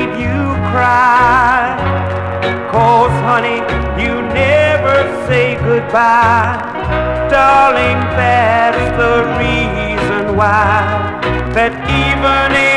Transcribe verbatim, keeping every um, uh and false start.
made you cry. 'Cause honey, you never say goodbye. Darling, that's the reason why. That even if